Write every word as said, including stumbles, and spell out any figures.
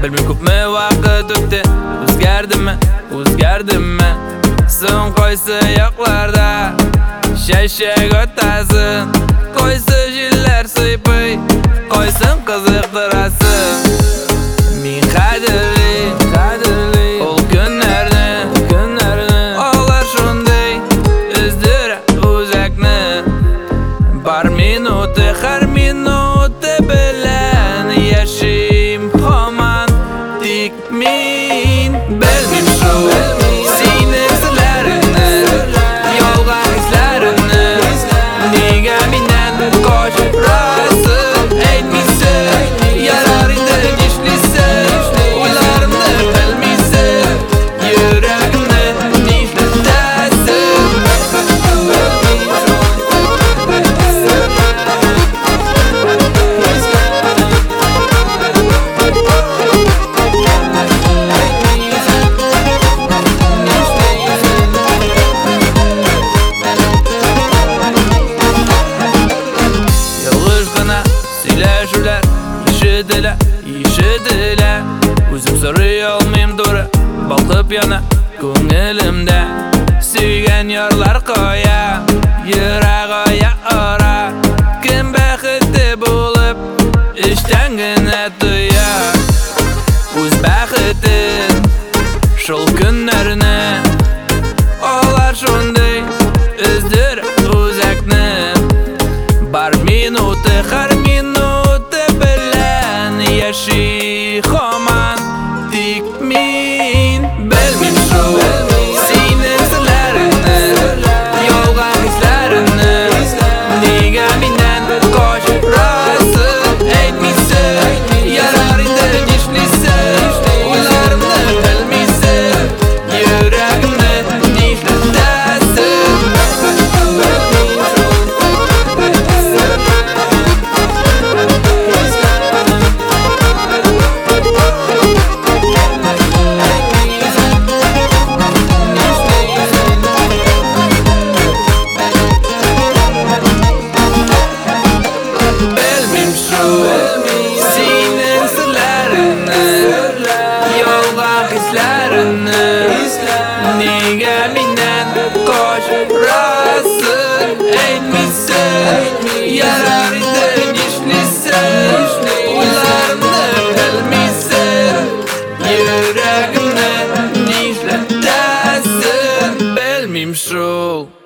Bilmem ko'pmi vaqt o'tdi, o'zgardimmi, o'zgardimmi? So'ng qo'ysa yoqlarda shashak o'tasin, qo'ysa yillar suypay, qo'ysin qiziqtirasin. Men qadrli, qadrli ol kunlarni, kunlarni olar shunday izdira o'zakni. Bar minuti, har minuti bilan yashim hamon tik men bilmim shu seni izlarini, yolg'on izlarini. Nega mendan qochirasan, aytmaysan, yarar edi nishlisan, o'ylarimni bilmaysan, yuragimni nishlatdasin. Söyleshular, eshitilar, eshitilar. O'zim so'ray olmayim to'g'ri, balqib yana ko'nglimda. Suygan yorlar qo'ya, yurag'oya ora. Kim baxtli bo'lib, ishtangina to'ya. O'z baxtin, shul kunlarni olar shunday izdir o'zakni. Bar minuti, har minuti bilan yashi hamon tik men bilmim shu seni izlarini, yolg'on izlarini. Nega mendan qochirasan, aytmaysan, yarar edi nishlisan, o'ylarimni bilmaysan, yuragimni nishlatdasin. Nega mendan qochirasan, aytmaysan, yarar edi nishlisan, o'ylarimni bilmaysan, yuragimni nishlatdasin. Bilmim shu